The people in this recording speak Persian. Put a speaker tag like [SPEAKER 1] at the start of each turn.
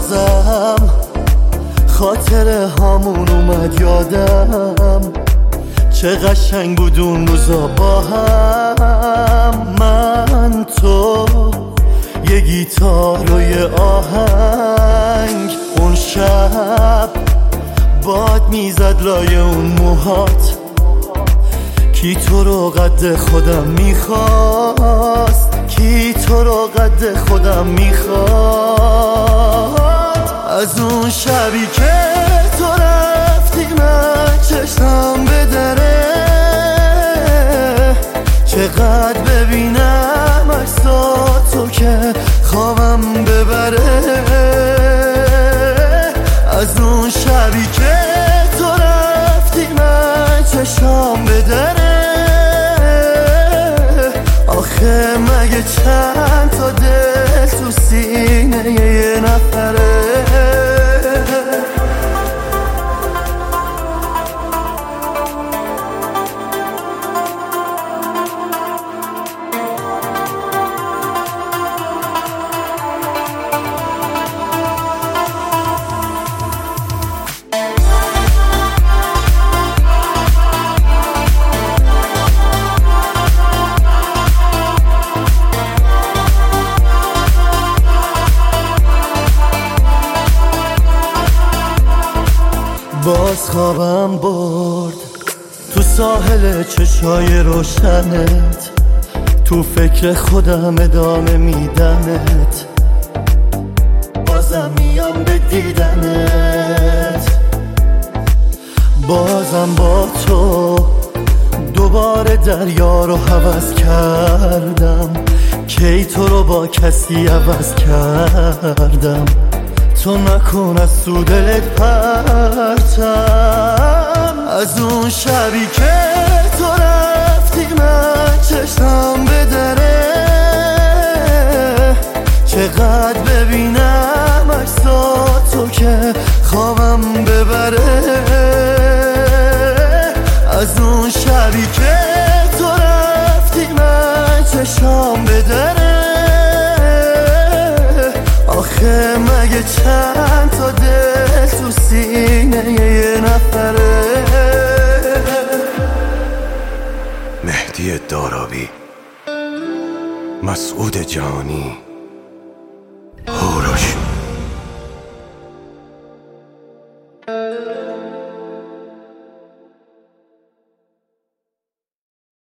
[SPEAKER 1] بازم خاطره هامون اومد یادم، چه قشنگ بود اون روزا با هم. من تو یه گیتار و یه آهنگ، اون شب باد میزد لای اون موهات، کی تو رو قد خودم میخواست، کی تو رو قد خودم میخواست. از اون شبی که تو رفتی من چشم به دره، چقدر ببینم عکساتو که خوابم ببره. از اون شبی که تو رفتی من چشم به دره، آخه مگه چند تا دل تو سینه یه نفره. باز خوابم برد تو ساحل چشای روشنت، تو فکر خودم ادامه میدمت، بازم میام به دیدنت. بازم با تو دوباره دریا رو هوس کردم، کی تو رو با کسی عوض کردم. تو نکن از تو دلت پرتم، از اون شبی که تو رفتی من چشم به دره، چقدر ببینم عکساتو که خوابم ببره. از اون شبی که تو رفتی من چشم به دره، آخه مگه چند تا دل تو سینه یه نفره.
[SPEAKER 2] مهدی دارابی، مسعود جانی، هوروش.